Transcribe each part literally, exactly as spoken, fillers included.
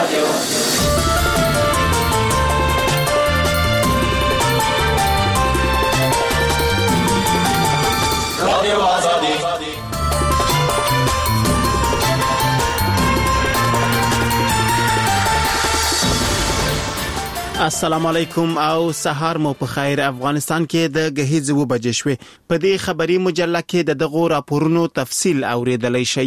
السلام علیکم او سهار مو په خیر. افغانستان کې د غهیز و بجې شوې. په دې خبري مجله کې د دغو راپورونو تفصیل اوریدلای شئ.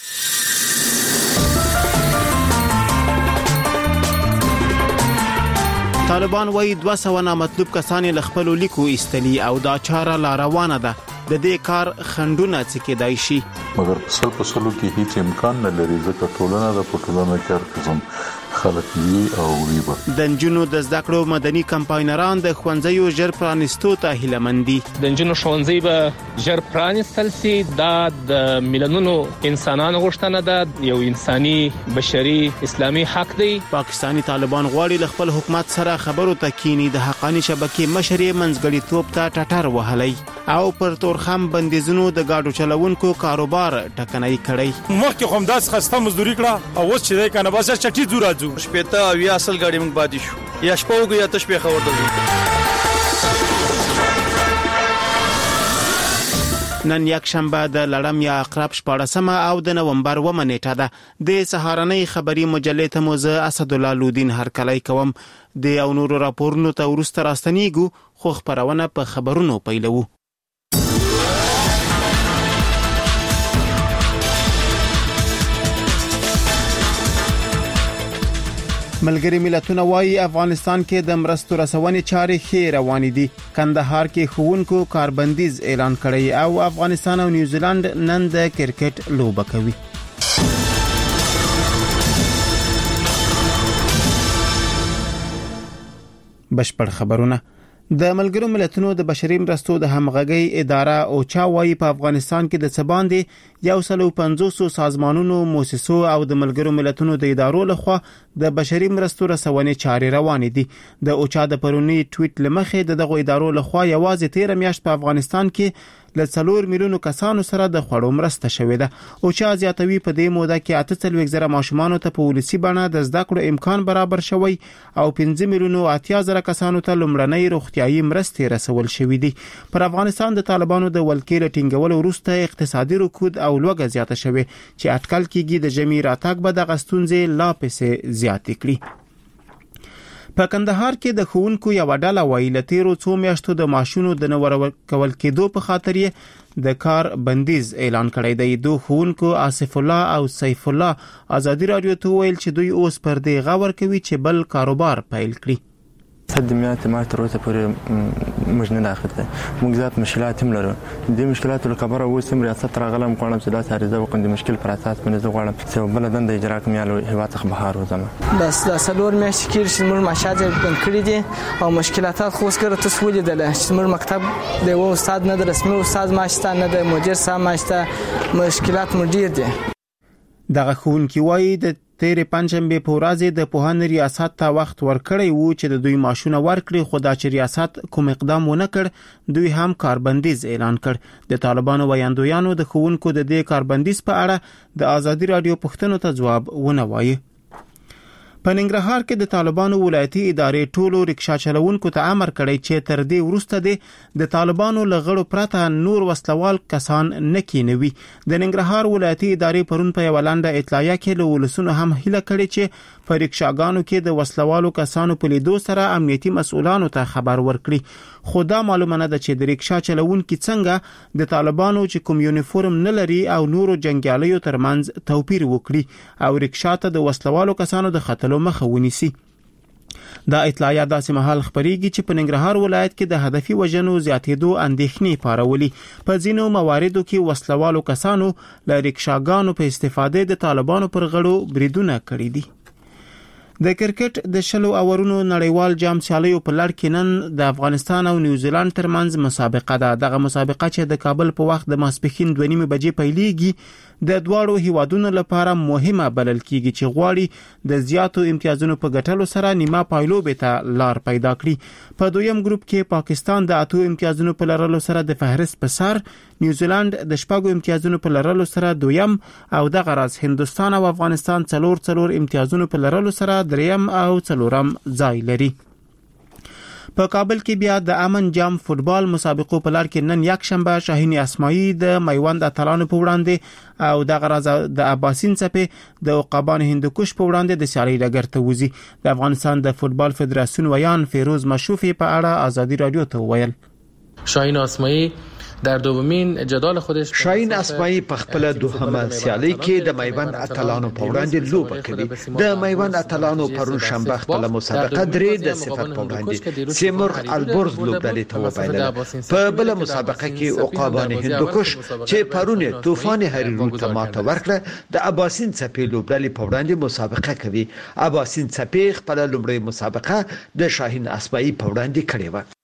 طالبان وایي دوه سوه نامطلوب کسان له خپل لیکو ایستلي او دا چاره لا روانه ده. د دې کار خندونه څه کېدای شي، مګر په سل په سلو کې هیڅ امکان نه لري ځکه ټولنه د پټولنه کار قسم خلک وی او ویبه. د نجونو د زده کړو مدني کمپاینران د ښوونځیو ژر پرانستو ته هیلهمندي. د نجونو ښوونځي به ژر پرانستل سي. دا د میلیونونو انسانانو غوښتنه ده، یو انساني بشري اسلامي حق دی. پاکستانی طالبان غواړي له خپل حکومت سره خبرو ته کینی. د حقانی شبکې مشر منځګړیتوب ته ټټر وهلی او پر تورخم بندیزونو د گاډو چلوونکو کاروبار ټکنۍ کړی. مخکې هم داس خسته مزدوري کړه او اوس چې دی کنه بس چټي زو راځو. شپته او یا اصل گاډي موږ پاتې شو، یا شپه وګو یا تشبیه خبر درلود. نن یک شنبه د لړم یا اقرب شپاړسمه او د نومبر اوومه نیټه ده. د سهارنۍ خبري مجلې ته مو زه اسدالله لودین هرکلی کوم. د او نورو راپورونو ته وروسته راستنیږو، خو خبرونه په خبرونو پیلوو. ملګری ملتونه وايي افغانستان کې د مرستو رسونې چارې ښې روانې دي. کندهار کې ښوونکو کاربندیز اعلان کړی او افغانستان او نیوزیلند نن د کرکټ لوبه کوي. بشپړ خبرونه. د ملګرو ملتونو د بشري مرستو د همغږي اداره اوچا وايي په افغانستان کې د څباندې یو سل او پنځوس سازمانونو، موسسو او د ملګرو ملتونو د ادارو لخوا د بشري مرستو رسونې چارې روانې دي. د اوچا د پرونی ټویټ لمخې د دغه ادارو لخوا یوازې تیر میاشت په افغانستان کې له څلور میلیونو کسانو سره د خوړو مرسته شوې ده. اوچا زیاتوي په دې موده کې اته څلوېښت زره ماشومانو ته په ولسي بڼه د زده کړو امکان برابر شوی او پنځه میلیونو اتیا زره کسانو ته لومړنۍ روغتیايي مرستې رسول شوې دي. پر افغانستان د طالبانو د ولکې له ټینګولو وروسته اقتصادي رکود او لوږه زیاته شوې چې اټکل کېږي د ژمي راتګ به دغه ستونزې لا پسې زیاتې کړي. په کندهار کې د ښوونکو یو ډله وایي له تیرو څو میاشتو د معاشونو د نه ورکول کېدو په خاطر یې د کار بندیز اعلان کړی دی. دوه ښوونکو آصف الله او سیف الله ازادي رادیو ته ویل چې دوی اوس پر دې غور کوي چې بل کاروبار پیل کړي. خدمات ما تر اوسه پورې موږ نه اخته موږ ذات مشکلات هم لرو. د مشکلاتو لپاره اوس هم ریاست راغلم کوم چې دا ساريزه وکم د مشکل پر اساس باندې زه غواړم چې بل دند اجرا کوم یالو هوا څخه بهار وزم. بس دا سلور میاشتې کې چې موږ مشاجر بند کړی دي او مشکلات خو اوس کړه تاسو ولیدل چې موږ مکتب دی و استاد نه رسمي استاد ماشته نه د مدیر سم ماشته مشکلات مو ډیر دي. دغه ښوونکي وایي د تیرې پنځمبه په ورځ د پوهنې ریاست ته وخت ورکړی وو چې د دوی معاشونه ورکړي، خو دا چې ریاست کوم اقدام ونه کړ دوی هم کاربندیز اعلان کړ. د طالبانو ویاندویانو د ښوونکو د دې کاربندیز په اړه د ازادي رادیو پوښتنو ته ځواب ونه وایي. په ننګرهار کې د طالبانو ولایتي ادارې ټولو رکشا چلوونکو ته امر کړی چې تر دې وروسته د طالبانو لغړو پرته نور وسلوال کسان نه کینوي. د ننګرهار ولایتي ادارې پرون په یو لنډه اطلاعیه کې له ولسونو هم هیله کړې چې په رکشاګانو کې د وسلوالو کسانو په لیدو سره امنیتي مسؤلانو ته خبر ورکړي. خو دا معلومه نه ده چې د رکشا چلوونکي څنګه د طالبانو چې کوم یونیفورم نه لري او نورو جنگیالیو ترمنځ توپیر وکړي او رکشا ته د وسلوالو کسانو د خطلو مخه ونیسي. دا اطلاعیه داسې مهال خبرېږي چې په ننګرهار ولایت کې د هدفي وژنو زیاتېدو اندېښنې پارولي. په ځینو مواردو کې وسلوالو کسانو له رکشاګانو په استفاده د طالبانو پر غړو بریدونه کړي دي. د کرکټ د شلو اورونو نړیوال جام سیالیو په لړ کې نن د افغانستان او نیوزیلند ترمنځ مسابقه ده. دغه مسابقه چې د کابل په وخت د ماسپښین دوه نیمې بجې پیلېږي د دواړو هیوادونو لپاره مهمه بلل کیږي چې غواړي د زیاتو امتیازونو په ګټلو سره نیمه پایلوبې ته لار پیدا کړي. په دویم ګروپ کې پاکستان د اتو امتیازونو په لرلو سره د فهرست په سر، نیوزیلند د شپږو امتیازونو په لرلو سره دویم او دغه راز هندستان او افغانستان څلور څلور امتیازونو په لرلو سره دریم او څلورم ځای لري. په کابل کې بیا د امن جام فوتبال مسابقو په لړ کې نن یک شنبه شاهین اسماعیل د میوند اتلانو په وړاندې او د غراز د عباسین څپې د عقابان هندوکش په وړاندې د سیالي لګر ته وځي. د افغانستان د فوتبال فدراسیون ویان فیروز مشوفی په اړه ازادي رادیو ته ویل. شاهین اسماعیل در دومین جدال خودش شاهین اسماعیل په خپل دوهمه سیالي کې د میوند اتلانو په وړاندې لوبه کوي. د میوند اتلانو پرون شنبه خپل مسابقه درې د صفر په وړاندې سیمرغ البرز لوبډلې ته وبایله. په بل مسابقه کې عقابان هندوکش چې پرون طوفان هریرو ته ماته ورکړه د عباسین څپې لوبډلې په وړاندې مسابقه کوي. عباسین څپې خپل لومړی مسابقه د شاهین اسماعیل په وړاندې کړې و.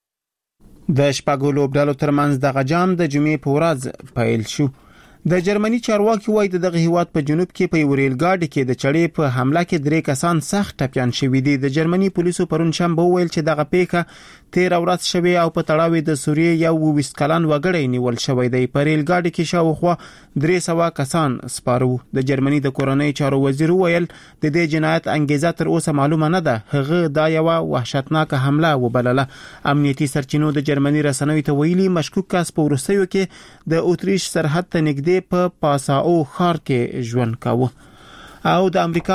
د شپږو لوبډلو ترمنځ دغه جام د جمعې په ورځ پیل شو. د جرمني چارواکي وایي د دغه هیواد په جنوب کې په ریل ګاډي کې د چړې په حمله کې درې کسان سخت ټپيان شوي دي. د جرمني پولیسو پرون شنبه ویل چې دغه پیښه تیر ورځ شوی او په تړاو د سوریې یو ویس کلن وګړی نیول شوی دی. په ریل ګاډي کې شاوخوا درې سوه کسان سپارو. د جرمني د کورنۍ چارو وزیر ویل د دې جنایت انګیزه تر اوسه معلومه نه ده. هغه دا یو وحشتناک حمله وبلله. امنیتي سرچینو د جرمني رسنیو ته ویلي مشکوک کس په وروستیو کې د اوتریش سرحد ته نږدې په پاساو ښار کې ژوند کاوه. او د امریکا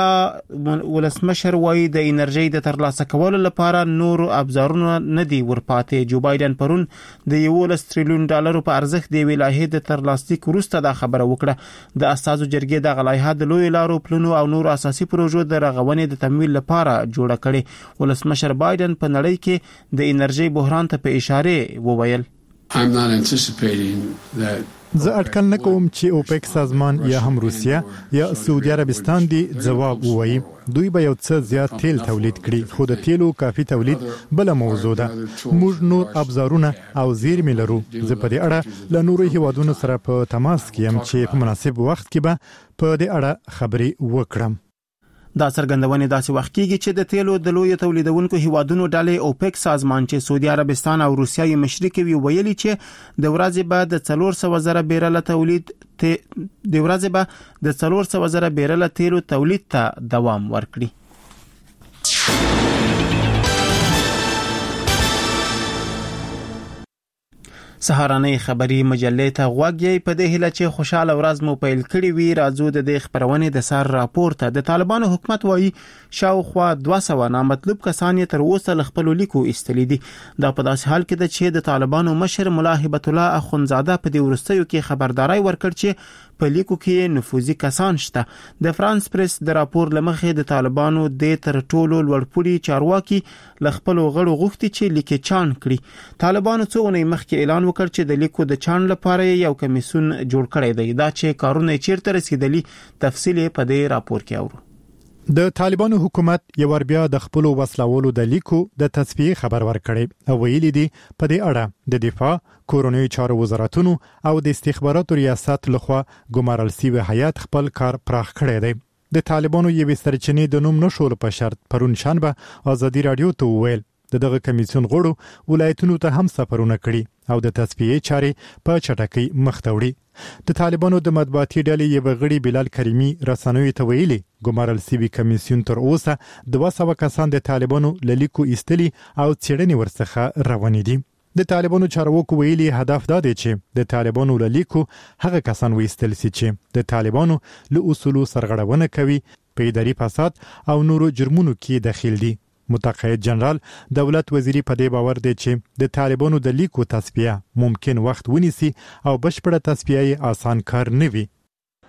ولسمشر وایي د انرژي د ترلاسه کولو لپاره نور ابزارونه نه دي ورپاتې. جو بایدن پرون د یو تریلیون ډالر په ارزښت د ویلایې د ترلاسه وروسته دا خبره وکړه. د اساسو جرګې د غلایحه د لوی لارو پلانو او نور اساسي پروژو د رغونې د تمویل لپاره جوړه کړي. ولسمشر بایدن په نړۍ کې د انرژي بحران ته په اشاره وویل. I'm not anticipating that زه اټکل نه کوم چې اوپک سازمان یا هم روسیا یا سعودي عربستان دی ځواب ووایي. دوی به یو څه زیات تیل تولید کړي خو د تیلو کافي تولید بل موضوع ده. موږ نور ابزارونه او زیرمې لرو. زه په دې اړه له نورو هیوادونو سره په تماس کې یم چې په مناسب وخت کې به په دې اړه خبرې وکړم. دا څرګندونه داسې وخت کېږي چې د تیلو د لوی تولیدونکو هیوادونو ډلې اوپک سازمان چې سعودي عربستان او روسیا یې مشري کوي ویلي چې د ورځې بعد د څلور سوه زره بیرل تولید ته د ورځې بعد د څلور سوه زره بیرل تیلو تولید ته دوام ورکړي. سهارنۍ خبری مجلې ته غوږی په دې هله چې خوشاله ورځ مو پیل کړی وی. راځو د دې خبرونه د سر راپورته. د طالبانو حکومت وایي شاوخوا دوه سوه نامطلوب کسان تر اوسه خپل لیکو استلی دي. دا په داسې حال کې ده چې د طالبانو مشر مولا هبت الله اخونزاده په دې ورستیو کې خبرداري ورکړ چې په لیکو کې نفوذي کسان شته. د فرانس پریس د راپور لمخې د طالبانو د تر ټولو لوړپوړي چارواکي ل خپل غړو غوښتي چې لیکي چان کړي. طالبانو څو ونې مخکې اعلان وکړ چې د لیکو د چان لپاره یو کمیسون جوړ کړی دی. دا چې کارونه چیرته رسیدلی تفصیل په دې راپور کې اورو. د طالبانو حکومت یو ور بیا د خپل وسلوالو د لیکو د تصفیه خبر ورکړي او ویلي دي په دې اړه د دفاع، کورونی چارو وزارتونو او د استخباراتو ریاست لخوا ګمارل شوی هیئت خپل کار پراخ کړی دی. د طالبانو یوې سرچینې د نوم نشول په شرط پرون شنبه ازادي رادیو ته ویل د دغه کمیسیون غړو ولایتونو ته هم سفرونه کړي او د تصفیه چارې په چټکۍ مخ ته وړي. د طالبانو د مطبوعاتي ډلې یو غړي بلال کریمي رسنوي ته ویلي ګمارل شوی کمیسیون تر اوسه دوه سوه کسان د طالبانو لیکو استلی او څېړنې ورڅخه روانې دي. د طالبانو چارواکو ویلي هدف دا دی چې د طالبانو لیکو هغه کسان وایستل شي چې د طالبانو له اصولو سرغړونه کوي، په اداري فساد او نورو جرمونو کې داخل دي. متقاعد جنرال دولت وزیری په دې باور دی چې د طالبانو د لیکو تصفیه ممکن وخت ونیسي او بشپړه تصفیه آسان کار نه وي.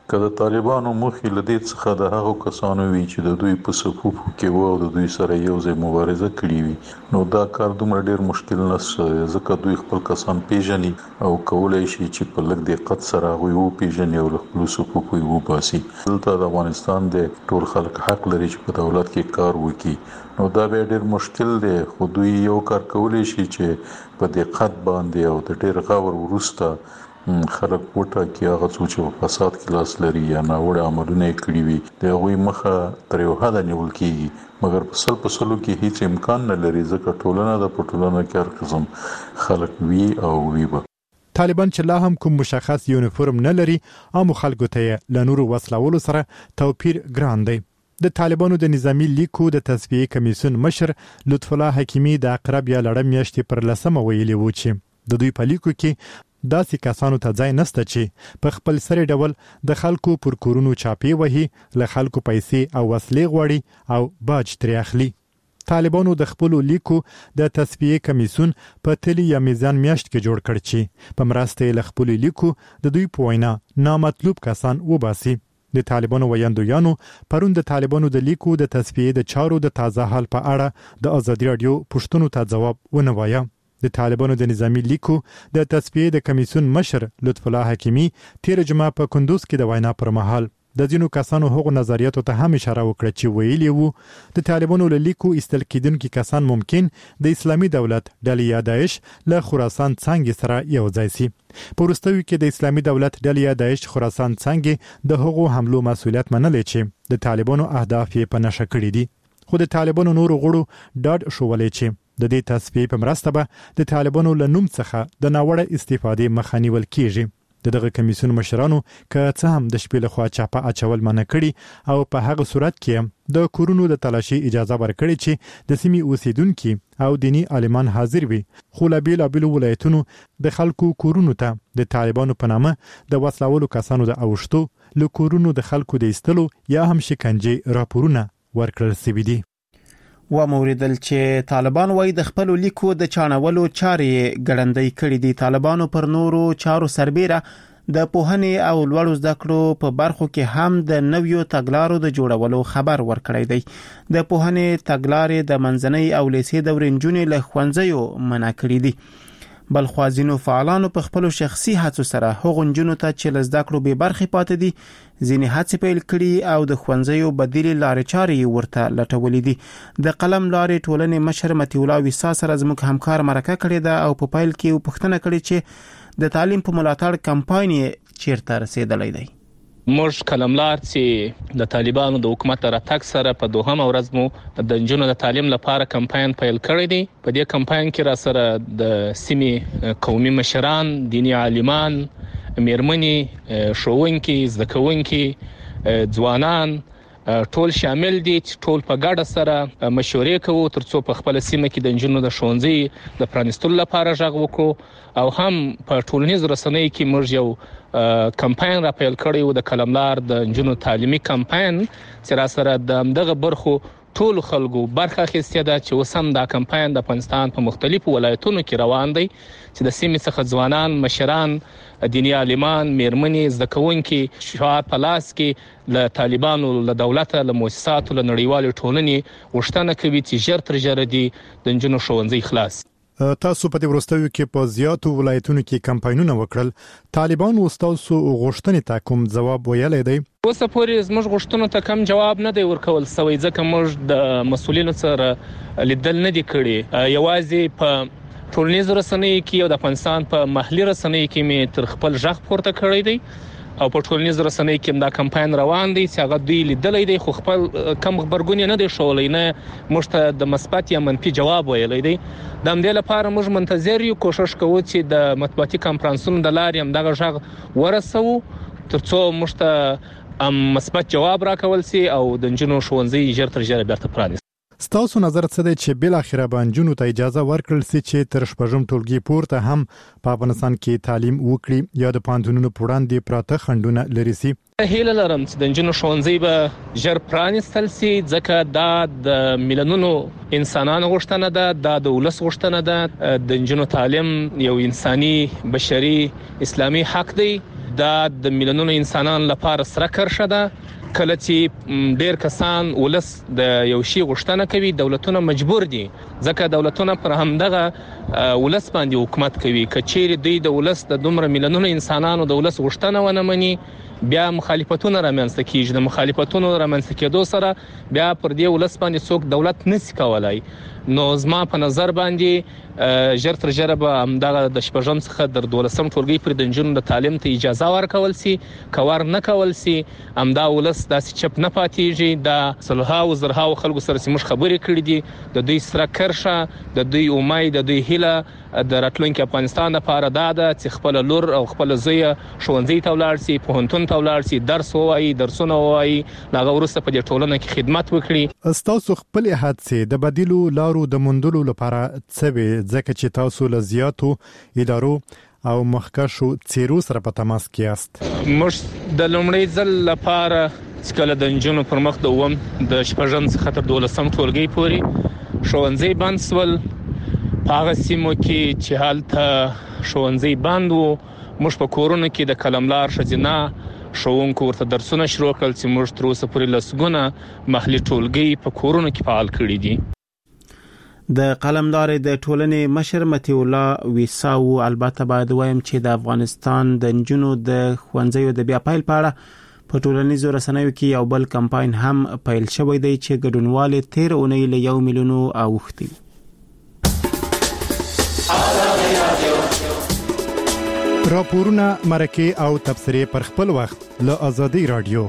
که د طالبانو مخې له دې څخه د هغو کسانو وي چې د دوی په صفوفو کې وو او د دوی سره یو ځای مبارزه کړې وي نو دا کار دومره ډیر مشکل نه ځکه دوی خپل کسان پیژني او کولای شي چې په لږ دقت سره هغوی وپیژني او له خپلو صفوفو یې وباسي. دلته د افغانستان د ټول خلک حق لري چې په دولت کې کار وکړي نو دا به ډیر مشکل دی خو دوی یو کار کولی شي چې په دقت باندې او د ډیر غور وروسته خلک وټا کې هغه څه چې په فساد کې لاس لري یا ناوړه عملونه کړی وي د هغوی مخه تر یو حده نیول کیږي مګر په سل په سلو کې هیڅ امکان نه لري ځکه ټولنه د پټولنه کې هر قسم خلک وي او وي به طالبان چې لا هم کوم مشخص یونیفورم نه لري عام خلکو ته له نورو وسلوالو سره توپیر ګران دی. د طالبانو د نظامی لیکو د تصفیه کمیسیون مشر لطف الله حکیمی د اقرب یا لړم میاشتې پر لسمه ویلي و چې د دوی په لیکو کې داسې کسانو ته ځای نشته چې په خپل سره ډول د خلکو پر کورونو چاپی وهي له خلکو پیسې او وسلې غواړي او باج ترې اخلي. طالبانو د خپل لیکو د تصفیه کمیسیون په تلی یا میزان میاشت کې جوړ کړ چې په مرسته له خپل لیکو د دوی په وینا نامطلوب کسان وباسي. د طالبانو ویاندویانو پرون د طالبانو د لیکو د تصفیه د چارو د تازه حال په اړه د ازادي رادیو پوښتنو ته جواب ونه وایي. د طالبانو د نظامی لیکو د تصفیه د کمیسیون مشر لطف الله حکیمی تیر جمعه په کندوز کې د وینا پر مهال د ځینو کسانو هغو نظریاتو ته هم اشاره وکړه چې ویلي وو د طالبانو له لیکو ایستل کېدونکي کسان ممکن د اسلامي دولت ډلې یا داعش له خراسان څنګه سره یو ځای شي. په وروستیو کې د اسلامي دولت ډلې یا داعش خراسان څنګه د هغو حملو مسؤلیت منلی چې د طالبانو اهداف یې په نښه کړي دي. خو د طالبانو نورو غړو ډاډ شولې چې د دې تصفیه په مرسته به د طالبانو له نوم څخه د ناوړه استفادې مخه نیول کیږي. دغه کمیسیون مشرانو که څه هم د شپې لخوا چاپه اچول منع کړي او په هغه صورت کې د کورونو د تلاشي اجازه ورکړي چې د سیمې اوسیدونکي او دینی عالمان حاضر وي خو له بیلابیلو ولایتونو د خلکو کورونو ته د طالبانو په نامه د وسلوالو کسانو د اوښتو له کورونو د خلکو د ایستلو یا هم شکنجې راپورونه ورکړل شوي دي. و موریدل چې طالبان وایي د خپل لیکو د چانولو چارې ګړندۍ کړې دي. طالبانو پر نورو چارو سربېره د پوهنې او لوړو زده کړو په برخو کې هم د نویو تګلارو د جوړولو خبر ورکړی دی. د پوهنې تګلارې د منځنۍ او لیسې دورې نجونې له ښوونځیو منع کړې دي. بل خوازینو فعالانو په خپل شخصي هڅو سره هغو نجونو ته چې له زده کړو بې برخې پاتې دي ځینې هڅې پیل کړي او د ښوونځیو بدیلې لارې چارې ورته لټولې دي. د قلم لارې ټولنې مشر مطیع الله ویسا سره زموږ همکار مرکه کړې ده او په پیل کې پوښتنه کړې چې د تعلیم په ملاتړ کمپاین یې چیرته رسیدلی دی. موږ کلملار چې د طالبانو د حکومت راتګ سره په دوهم ورځ مو د نجونو د تعلیم لپاره کمپاین پیل کړی دی. په دې کمپاین کې را سره د سیمې قومي مشران، دینی عالمان، میرمنې، ښوونکي، زده کوونکي، ځوانان ټول شامل دي چې ټول په ګډه سره مشورې کوو ترڅو په خپل سیمه کې د نجونو د ښوونځي د پرانیستلو لپاره غږ وکړو او هم په ټولنیزو رسنیو کې موږ یو کمپاین را پیل کړی و د کلملار د نجونو تعلیمي کمپاین چې را سره د دغه برخو ټول خلکو برخه اخیستې ده چې اوس هم دا کمپاین د افغانستان په مختلفو ولایتونو کې روان دی چې د سیمې څخه ځوانان، مشران، دینی عالمان، میرمنې، زده کوونکي شعار په لاس کې له طالبانو، له دولته، له مؤسساتو، له نړیوالې ټولنې غوښتنه کوي چې ژر تر ژره دي د نجونو ښوونځي خلاص. تاسو په دې وروستیو کې په زیاتو ولایتونو کې کمپاینونه وکړل. طالبانو تاسو غوښتنې ته کوم ځواب ویلی دی؟ اوس پورې زموږ غوښتنو ته کوم جواب نه دی ورکول سوی ځکه موږ د مسؤلینو سره لیدل نه دي کړي. یوازې په ټولنیزو رسنیو کې او د افغانستان په محلي رسنیو کې مې تر خپل ژغ پورته کړی دی او په ټولنیزو رسنیو کې دا کمپاین روان دی چې هغه دوی لیدلی دی خو خپل کم خبرګون نه دی ښوولی، نه موږ ته د مثبت یا منفي جواب ویلی دی. د همدې لپاره موږ منتظر یو، کوشش کوو چې د مطبوعاتي کنفرانسونو د لارې هم دغه غږ ورسوو ترڅو موږ ته مثبت جواب راکول سي او د نجونو ښوونځي ژر تر ژره بیرته پرانیسي. ستاسو نظر څه دی چې بل اخره به نجونو ته اجازه ورکړل سي چې تر شپږم ټولګي پورته هم په افغانستان کې تعلیم وکړي یا د پوهنتونونو په وړاندې پراته خنډونه لري سي؟ هیله لرم چې د نجونو ښوونځي به ژر پرانیستل سي ځکه دا د میلیونونو انسانانو غوښتنه ده، دا د ولس غوښتنه ده. د نجونو تعلیم یو انساني، بشري، اسلامي حق دی. دا د میلیونونو انسانانو لپاره سره کرښه ده. کله چې ډیر کسان ولس د یو شی غوښتنه کوي، دولتونه مجبور دي، ځکه دولتونه پر همدغه ولس باندې حکومت کوي. کچېری دوی د ولس د دومره میلیونونو انسانانو د ولس غوښتنه ونه مني، بیا مخالفتونه رامنځته کیږي. د مخالفتونو رامنځته کېدو سره بیا پر دې ولس باندې څوک دولت نشي کولای. نو زما په نظر باندې ژر تر ژره به همدغه د شپږم څخه تر دولسم ټولګي پورې د نجونو د تعلیم ته اجازه ورکول سي، کور نه کول سي. همدا ولس داسې چپ نه پاتېږي. دا صلحاو زرهاو خلکو سره سیمه خبرې کړې دي، د دوی سره کرښه، د دوی امید، د دوی هیله د راتلونکي افغانستان لپاره دا ده چې خپل لور او خپل زوی ښوونځي ته ولاړ سي، پوهنتون ته ولاړ سي، درس ووایي، درسونه ووایي، هغه وروسته په دې ټولنه کې خدمت وکړي. تاسو خپل هڅې د بدیلو لارو د موندلو لپاره څه وي، ځکه چې تاسو له زیاتو ادارو او مخکښو څیرو سره په تماس کې یاست؟ موږ د لومړي ځل لپاره چې کله د نجونو پر مخ د اووم د شپږم څخه تر دولسم ټولګي پورې ښوونځي بند سول، په هغه سیمو کې چې هلته ښوونځي بند وو، موږ په کورونو کې د قلملار ښځینه ښوونکو ورته درسونه شروع کړل چې موږ تر اوسه پورې لسګونه محلي ټولګي په کورونو کې فعال کړي دي. د قلمدار د ټولنې مشر متي الله ویساو البته باید وایم چې د افغانستان د نجونو د ښوونځیو د بیا پیل په اړه په ټولنیزو رسنیو کې یو بل کمپاین هم پیل شوی دی چې ګډونوال تیر اونۍ له یو میلیون اوښتي. راپورونه، مرکې او تبصرې پر خپل وخت له آزادي رادیو.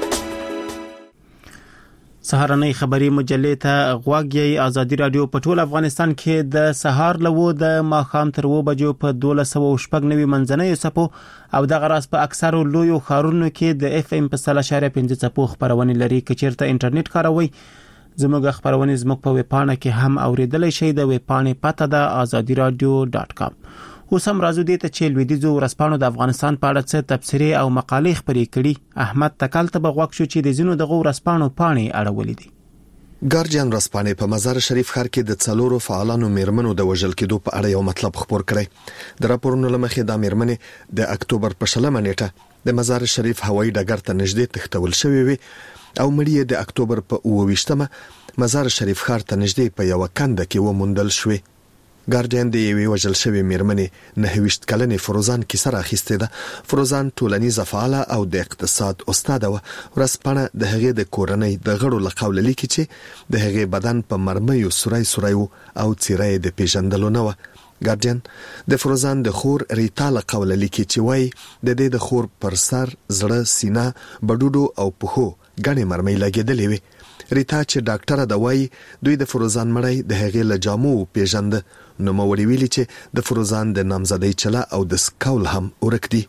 سهارنۍ خبری مجلې ته غواګي. آزادي رادیو په ټول افغانستان کې د سهار لوو د ماخام تر و بجو په دولس سوه شپږ نوي منځنۍ سپو او د غراس په اکثرو لویو خارونو کې د اف ام په سل اشاریه پنځه سپو خبرونه لري. کچیرته انټرنیټ کاروي زموږ خبرونه زموږ په ویبپاڼه کې هم اوریدلای شئ. د ویبپاڼې پته ده آزادي رادیو ډاټ کام. اوس هم راځو دې ته چې لویدیځو ورځپاڼو د افغانستان په اړه څه تبصرې او مقالې خپرې کړي. احمد تکل ته بغوښ شو چې د زینو دغه ورځپاڼو پاڼې اړولې دي. ګارډین ورځپاڼې په مزار شریف ښار کې د څلورو فعالانو میرمنو د وژل کېدو په اړه یو مطلب خبر کړی. د راپورونو لمخې د میرمنې د اکتوبر په شلمه نیټه د مزار شریف هوایي ډګر ته نږدې تښتول شوې وي او مړی د اکتوبر په اوه ویشتمه مزار شریف ښار ته نږدې په یو کنده کې وموندل شوې. ګارډین د یوې وژل شوې میرمنې نه ویشت کلنې فروزان کیسه راخیستې ده. فروزان ټولنیزه فعاله او د اقتصاد استاد و. ورځپاڼه د هغې د کورنۍ د غړو له قوله لیکي چې د هغې بدن په مرمیو سورای سورای او څیره د پیژندلو نه و. ګارډین د فروزان د خور ریتا له قوله لیکي چې وای د دې د خور پر سر، زړه، سینه، بډوډو او پښو ګڼې مرمۍ لګېدلې وي. ریتا چې ډاکټره د وای دوی د فروزان مړی د هغې له جامو پیژند، نو موري ویلي چې د فروزان د نامزدۍ چله او د سکول هم ورک دي.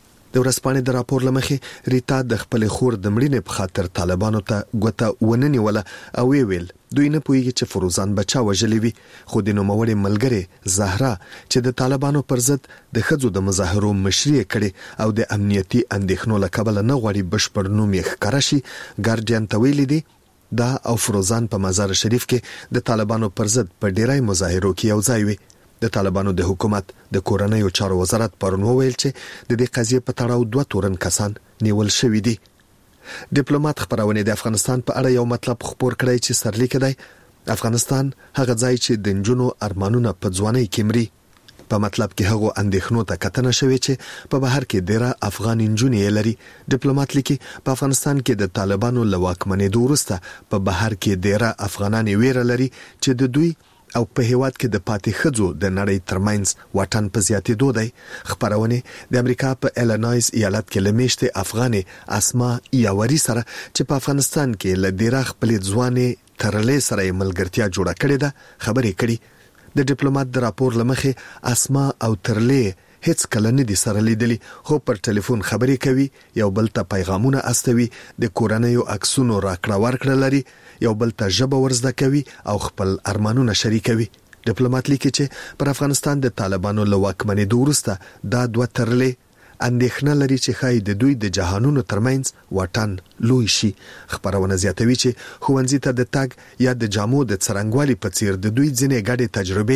د ورځپاڼې د راپور لمخې ریتا د خپل خور د مړینې په خاطر طالبانو ته ګوته وننیوله او ویل دوی نه پوهیږي چې فروزان بچا وژلې وي، خو د نوموړې ملګرې زهرا چې د طالبانو پر ضد د ښځو د مظاهرو مشري کړي او د امنیتي اندېښنو له کبله نه غواړي بشپړ نوم یې ښکاره شي. ګارډین ته ویلي دي دا او فروزان په مزار شریف کې د طالبانو پر ضد په ډیرای مظاهرو کې یو ځای وي. د طالبانو د حکومت د کورنیو چارو وزارت پرون وویل چې د دې قضیې په تړاو دوه تورن کسان نیول شوي دي. ډیپلوماټ خبرونه د افغانستان په اړه یو مطلب خبر کړی چې سرلیک دی افغانستان هغه ځای چې د نجونو ارمانونه په ځوانۍ کې مري. په مطلب کې هغه اندېښنو ته کتنه شوې چې په بهر کې ډیره افغان نجونې لري. ډیپلوماټ لیکي په افغانستان کې د طالبانو له واکمنېدو وروسته په بهر کې ډیره افغانان ویره لري چې د دوی او په هیواد کې د پاتې خځو د نړۍ ترمنځ واټن په زیاتېدو دی. خبرونه د امریکا په ایلینویز ایالت کې لمیشته افغانې اسما یاوري سره چې په افغانستان کې ل ډیره خپل ځوانې ترلې سره ملګرتیا جوړه کړې ده خبرې کړي. د ډیپلوماټ د راپور لمخې اسما او ترلې هیڅ کله نه دي سره لیدلي، خو پر ټلیفون خبرې کوي، یو بل ته پیغامونه استوي، د کورنیو عکسونو راکړه ورکړه لري، یو بل ته ژبه ورزده کوي او خپل ارمانونه شریکوي. ډیپلوماټ لیکي چې پر افغانستان د طالبانو له واکمنېدو وروسته دا دوه ترلې اندېښنه لري چې ښایي د دوی د جهانونو ترمنځ واټن لوی شي. خبرونه زیاتوي چې ښوونځي ته د تګ یا د جامو د څرنګوالي په څیر د دوی ځینې ګډې تجربې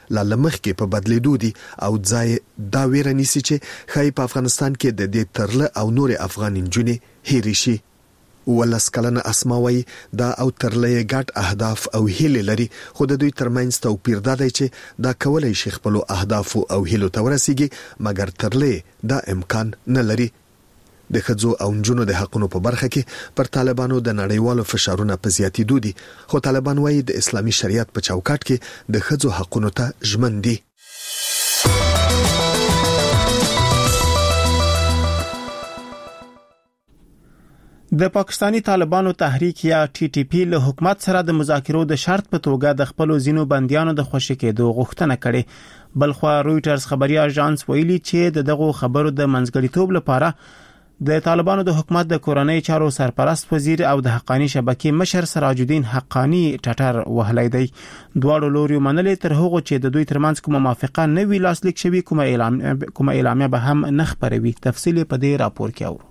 لا لمخ کې په بدلیدو دي او ځای دا ویره نیسي چې خای په افغانستان کې د دې ترله او نور افغان انجونې هېري شي. ولس کلنه اسماوي دا او ترله ګټ اهداف او هیله لري، خو د دوی ترمنځ توپیر دا دی چې دا کولای شي خپل اهداف او هیلو ته ورسیږي، مګر ترله دا امکان نه لري. د ښځو او نجونو د حقونو په برخه کې پر طالبانو د نړیوالو فشارونو په زیاتېدو دي، خو طالبان وايي د اسلامي شریعت په چوکاټ کې د ښځو حقونو ته ژمن دي. د پاکستانی طالبانو تحریک یا ټي ټي پی له حکومت سره د مذاکرو د شرط په توګه د خپل زینو بنديانو د خوشی کېدو غوښتنه کړې. بلخو رويټرز خبري اژانس ویلي چې دغه خبرو د منځګړیتوب لپاره د طالبانو د حکومت د کورنۍ چارو سرپرست وزیر او د حقانی شبکې مشر سراج الدین حقانی ټټر وهلای دی. دواړو لوري منلې تر هغه چې د دوی ترمنځ کومه موافقه نه وی لاسلیک شوی، کومه اعلان کومه اعلامیه به هم نه خبروي. تفصیل په دې راپور کې اورو.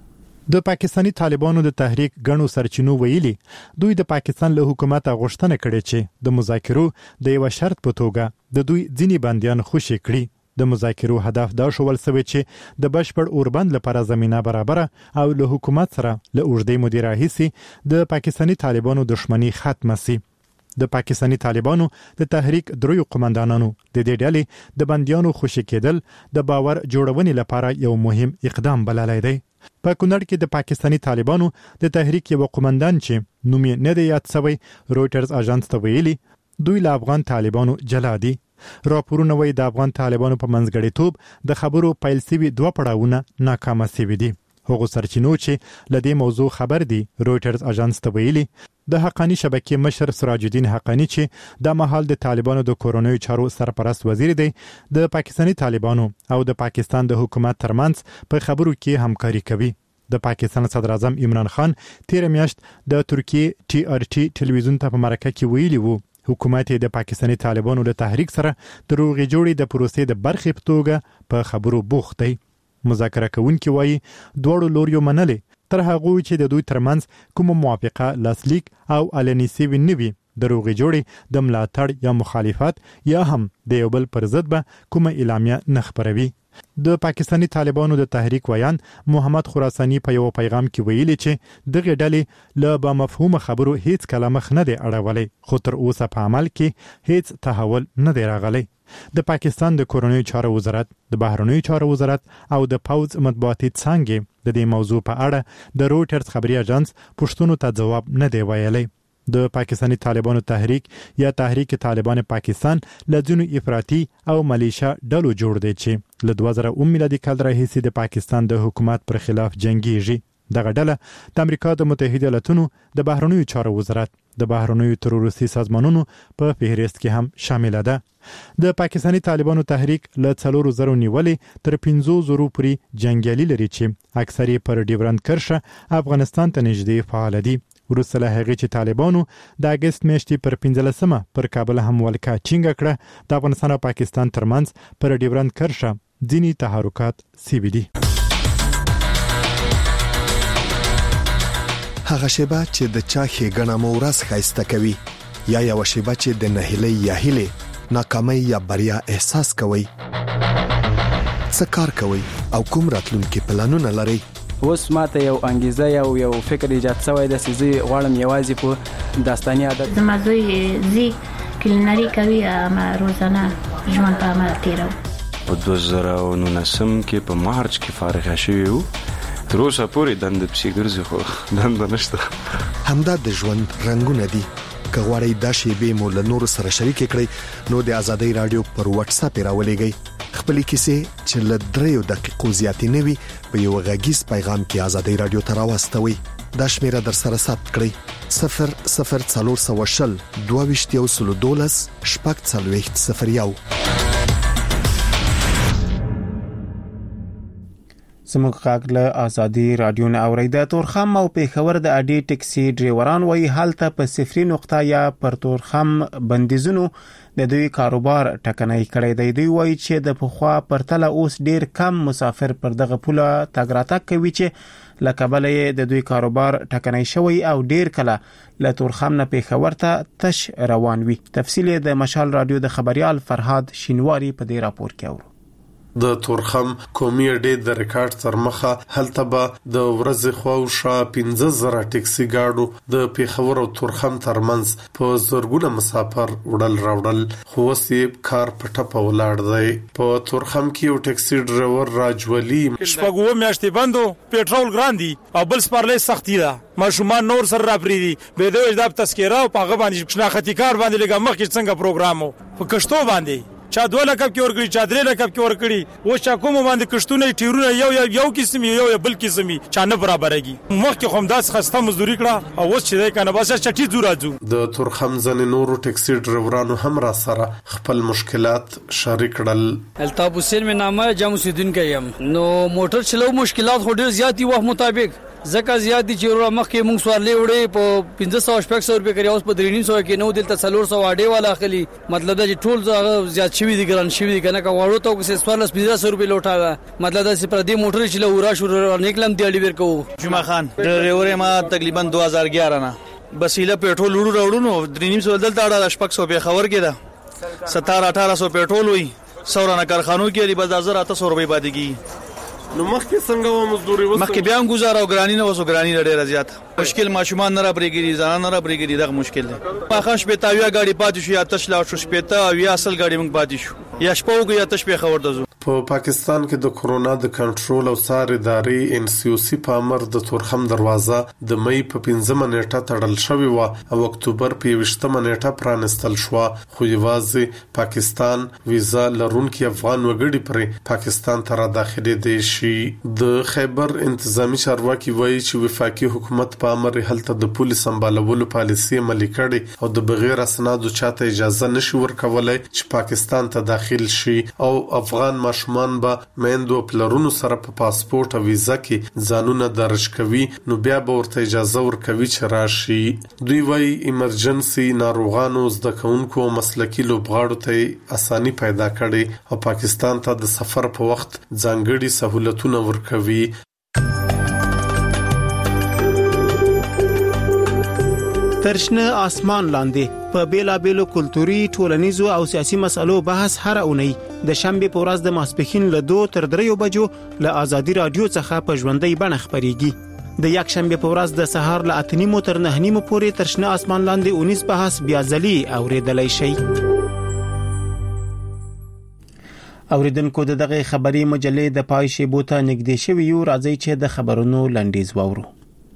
د پاکستانی طالبانو د تحریک غنو سرچینو ویلي دوی د پاکستان له حکومت غوښتنه کړې چې د مذاکرو د یو شرط په توګه د دوی ځینی بنديان خوشی کړي. د مذاکرو هدف دا شول سوي چې د بشپړ اوربند لپاره زمينه برابر او له حکومت سره له اوږدې مدیره هيسي د پاکستانی طالبانو دښمنی ختمه سي. د پاکستانی طالبانو د تحریک دریو قومندانانو د دې ډلې د بنديانو خوشی کېدل د باور جوړونې لپاره یو مهم اقدام بللای دی. په کونړ کې د پاکستانی طالبانو د تحریک یو قومندان چې نوم یې نه دی یاد شوی رويټرز اژانس ته ویلي دوی له افغان طالبانو جلا دي. راپورونه وایي د افغان طالبانو په منځګړیتوب د خبرو پیل سوي دوه پړاوونه ناکامه شوي دي. هغه سرچینو چې لدې موضوع خبر دي رويټرز اژانس ته ویلي د حقانی شبکې مشر سراج الدین حقانی چې د مهال د طالبانو د کورونوي چارو سرپرست وزیر دی د پاکستانی طالبانو او د پاکستان د حکومت ترمنځ په خبرو کې همکاري کوي. د پاکستان صدر اعظم عمران خان تیر میاشت د ترکیه ټي ار ټي ټلویزیون ته په مرکه کې ویلي وو حکومت د پاکستانی طالبانو له تحریک سره د روغې جوړې د پروسې د برخې په توګه په خبرو بوخت دی. مذاکره کوونکي وایي دوړو لوريو منلې تر هغه چې د دوی ترمنځ کوم موافقه لاسلیک او علني سوي نوي د روغې جوړې د ملاتړ یا مخالفت یا هم د یو بل پر ضد به کوم اعلامیه نه خبروي. د پاکستانی طالبانو د تحریک ویان محمد خراسانی په یو پیغام کې ویلي چې دغه ډلې له با مفهوم خبرو هیڅ کلمه نه دی اړولې، خو تر اوسه په عمل کې هیڅ تحول نه دی راغلی. د پاکستان د کورنۍ چارو وزارت، د بهرنیو چارو وزارت او د پوز مطبوعاتي څانګې د دې موضوع په اړه د رويټرز خبري اژانس پوښتنو ته جواب نه دی ویلی. د پاکستانی طالبانو تحریک یا تحریک طالبان پاکستان لځونو افراطي او ملیشیا ډلو جوړ دی چې له دوه زره اووه میلادي کال راهیسې د پاکستان د حکومت پر خلاف جنگيږي. دغه ډله د امریکا د متحده ایالاتونو د بهرنیو چارو وزارت د بهرنیو تروریستي سازمانونو په فهرست کې هم شامل ده. د پاکستانی طالبانو تحریک له څلورو زرو نیولې تر پنځو زرو پورې جنگیالي لري چې اکثري پر ډیورند کرښه افغانستان ته نږدې فعال دي. وروسته له هغې چې طالبانو د اګست میاشتې پر پنځلسمه پر کابل هم ولکه چینګه کړه د افغانستان او پاکستان ترمنځ پر ډیورند کرښه ځینې تحرکات سوي دي. هغه شیبه چې د چا ښېګڼه مو ورځ ښایسته کوي یا یو شیبه چې د نهیلۍ یا هیلې ناکامۍ یا بریا احساس کوي، څه کار کوي او کوم راتلونکي پلانونه لري؟ اوس ماته یو انګیزه یو یو فکر ایجاد شوی د سيزي غواړم یوازې په داستاني عادت زما زوی زی کلینری کوي ما روزانه ژوند په عمل تیرو. په دوه زره او نولسم کې په مارچ کې فارغ شوی وو، تر اوسه پورې دند پسې ګرځي خو دند نشته. همدا د ژوند رنگونه دي. که غواړئ دا شیبې مو له نورو سره شریک کړئ نو د ازادۍ رادیو پر واتس اپ راولېږئ. خپل کیسې چې له دریو دقیقو زیاتې نه وي په یو غږیز پیغام کې ازادۍ رادیو ته راوستوئ. دا شمیره در سره ثبت کړئ صفر صفر څلور سوه شل دوه ویشت یو سلو دولس شپږ څلوېښت صفر یو. زموږ غږ له ازادي رادیو نه اورئ. د تورخم او پیښور د اډي ټکسي ډرایوران وایي حالت په صفري نقطه یا پر تورخم بندیزونو د دوی کاروبار ټکنۍ کړی دی. دوی وایي چې د پخوا پرتله اوس ډیر کم مسافر پر دغه پوله تګ راتګ کوي چې لکبل د دوی کاروبار ټکنۍ شوی او ډیر کله له تورخم نه پیښور ته تش روان وي. تفصیل د مشال رادیو د خبريال فرهاد شینواری په دې راپور کې اورو. د تورخم قومي اډې د ریکارډ تر مخه هلته به د ورځې خواوشا پنځه زره ټکسي ګاډو د پیښور او تورخم ترمنځ په زرګونه مسافر وړل راوړل، خو وسې کار په ټپه ولاړ دی. په تورخم کې یو ټکسي ډرایور راجولي شپږو میاشتې بندو پېټرول ګران دي او بل سپارلې سختي ده، ماشومان نور سره راپریدي به د وجداب تذکره او په غوښنه شناختی کار باندې لګا مخکې څنګه پروګرامو په کشتو باندې چا دوه لکه کې ورګړي چا درې لکه کې ورګړي او چا کوم باندې کشتونه ټیرونه یو یو قسم یو بل قسم چا نه برابرېږي. مخکې خو همداس خسته مزدوري کړه او اوس چې دی کنه بس چټي زو راځو. د تورخم ځنې نورو ټکسي ډرایورانو هم را سره خپل مشکلات شریک کړل. الطاف حسین مې نامه جام سیدون کيم نو موټر چلو مشکلات خو ډیر زیاتی وخت مطابق زکه زیات دي چې مخکې مونږ سوارلې وړې په پنځه سوه شپږ سوه روپۍ کړی اوس په درې نیم سوه کې نو دلته څلور سوه اډې والا اخلي. مطلب دا چې ټول زیات شوي دي ګران شوي دي کنه که واړو ته وکړو څوارلس پنځه سوه روپۍ لوټاوه. مطلب دا چې پر دې موټر چې له ورا شو نیکلم دی ډیلیور کوو. جمعه خان ډرایور ما تقریبا دو هزار ګیارہ نه بسیله پېټرول وړو راوړو نو درې نیم سوه دلته اړه شپږ سوه په خبر کې ده ستاره اٹھارہ سو پېټرول وي سورانه کارخانو کې لري بس هزار اته سوه روپۍ پاتې کیږي. نو مخکې څنګه و مزدوري وسه مخکې بیا هم گزاره او ګرانی نه وسو ګرانی ډېر زیات مشکل ماشومان نه را پرېګری ځان نه را پرېګری دغه مشکل دی. ماخه شپه تاویا غاډي پاتې شو یا تش لا شو شپه تا یا اصل غاډي موږ پاتې شو یا شپه وګ یا تش په خبر دزو. په پاکستان کې د کورونا د کنټرول او څار ادارې ان سی او سی په امر د تورخم دروازه د مې په پنځمه نیټه تړل شوې و او اکتوبر په یوشتمه نیټه پرانستل شو، خو یوازې پاکستان ویزا لرونکي افغان وګړي پر پاکستان ته را داخلي دي شي. د خیبر انتظامی چارواکي وایي چې وفاقي حکومت په امر هلته د پولیس سمبالولو پالیسي عملي کړي او د بغیر اسنادو چاته اجازه نشي ورکولای چې پاکستان ته داخل شي او افغان ماشومان به میندو پلرونو سره په پاسپورت او ویزا کې ځانونه درج کوي نو بیا به ورته اجازه ورکوي چې راشي. دوی وایي ایمرجنسي ناروغانو زده کوونکو مسلکي لوبغاړو ته اساني پیدا کړي او پاکستان ته د سفر په وخت ځانګړي سہولتونه ورکوي. ترشنه آسمان لاندې په بیلا بیلو کلتوري ټولنیزو او سیاسي مسلو بحث هر اونۍ د شنبه په ورځ د ماسپښین له دوه تر دریو بجو له آزادي رادیو څخه په ژوندۍ بڼه خبريږي. د یک شنبه په ورځ د سهار له اته نیمو تر نه نیمو پورې ترشنه آسمان لاندې اونیس بحث بیا ځلي اوریدلای شي. اوریدونکو دغه خبري مجلې د پای شی بوته نږدې شوی یو راځي چې د خبرونو لنډیز وورو.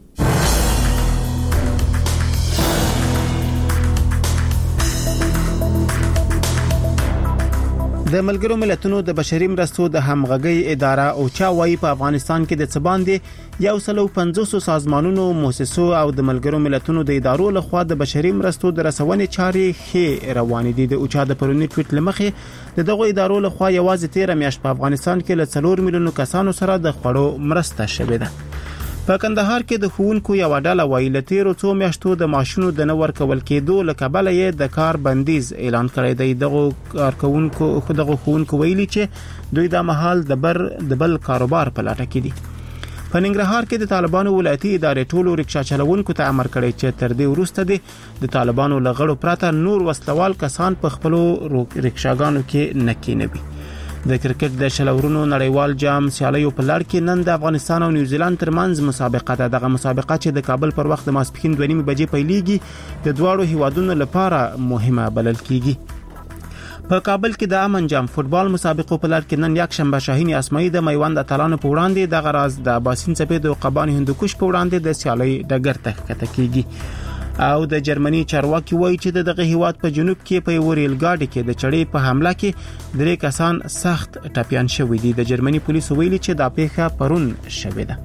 د ملګرو ملتونو د بشري مرستو د همغږي اداره او چا وايي په افغانستان کې د څباندې یو سل او پنځوس سازمانونو، مؤسسو او د ملګرو ملتونو د ادارو لخوا د بشري مرستو د رسونې چارې ښه روان دي. د اوچا د پرونی ټویټ لمخې د دغه ادارو لخوا یوازې تیره میاشت په افغانستان کې له څلور میلیونو کسانو سره د خوړو مرسته شوې ده. په کندهار کې د ښوونکو یو ډله وایي له تیرو څو میاشتو د ماشینو د نه ورکول کېدو له کبله یې د کار بندیز اعلان کړی دی. دغه کارکونکو خو دغه ښوونکو ویلي چې دوی د مهال د بر د بل کاروبار په لټه کې دي. په ننګرهار کې د طالبانو ولایتي ادارې ټولو رکشا چلوونکو ته امر کړی چې تر دې وروسته دي د طالبانو لغړو پراته نور وسلوال کسان په خپل رکشاګانو کې نکینوي. د کرکټ د شلورونو نړیوال جام سیالیو په لړ کې نن د افغانستان او نیوزیلند ترمنځ مسابقه ده. دغه مسابقه چې د کابل پر وخت د ماسپښین دوه نیمې بجې پیلېږي د دواړو هیوادونو لپاره مهمه بلل کیږي. په کابل کې د امن جام فوتبال مسابقو په لړ کې نن یک شنبه شاهین اسماعیل د میوند اتلانو په وړاندې د غراز د باسین سپید او قبان هندوکش په وړاندې د سیالي ډګر ته ښکته کیږي. او د جرمني چارواکي وایي چې دغه هیواد په جنوب کې په یو ریل ګاډي کې د چړې په حمله کې درې کسان سخت ټپيان شوي دي. د جرمني پولیسو ویلي چې دا پیښه پرون شوې ده.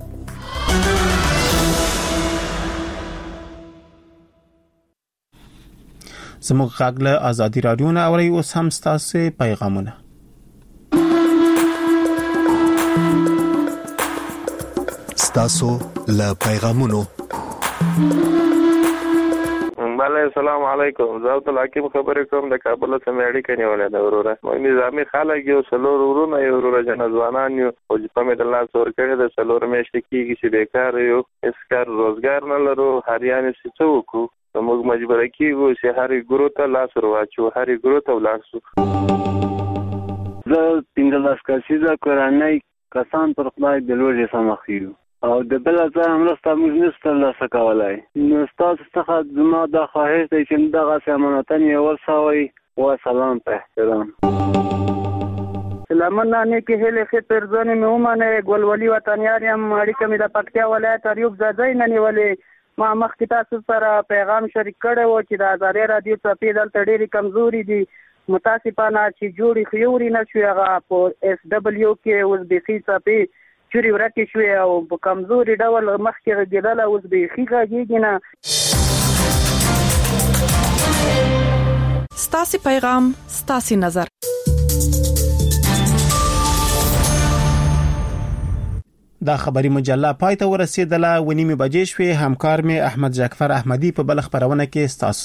زموږ غږ له آزادي رادیو نه اوري اوس هم ستاسو پیغامونه. ستاسو له پیغامونو بله السلام علیکم. زه عبد الحکیم خبرې کوم د کابل څخه اړیکه نیولې ده وروره. موږ نظامی خلک یو څلور ورونه یو وروره جنځوانان یو او په مې د لاس ور کړی د څلور میاشتې کېږي چې بیکار یو هیڅ کار روزګار نه لرو. هریانې څه څه وکړو موږ مجبور کېږو چې هرې ګرو ته لاس ور واچو هرې ګرو ته ولاړ شو. زه پنځلس کسیزه کورنۍ کسان پر خدای د لوږې سره مخ یو او د بل ځای مرسته موږ نشو ترلاسه کولی. نو ستاسو څخه زما دا خواهش دی چې دغسې امانتاً یې ورسوئ. وسلام په احترام. سلامونه نیکې هیلې ښې پرځانې مې ومنئ. ګلولي وطنیار یم. اړیکه مې د پکتیا ولایت اریوب ځاځی نه نیولې. ما مخکې تاسو سره پیغام شریک کړی و چې د ازادۍ راډیو څپې دلته ډېرې کمزوري دي. متاسفانه چې جوړې خیوري نه شوې هغه په ایس ډبلیو کې اوس بیخي څپې چوري ورکې شوې او په کمزوري ډول مخکې غږېدله اوس بیخي غږېږي نه. ستاسې پیغام ستاسې نظر. دا خبری مجله پای ته ورسېدله. ونیمه بجې شوې. همکار مې احمد جعفر احمدی په بل خبرونه کې ستاسو